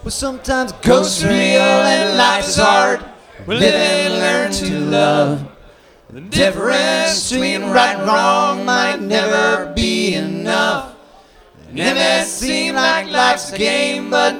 Well, sometimes ghosts real and life is hard. We live and learn to love. The difference between right and wrong might never be enough. It never seemed like life's a game, but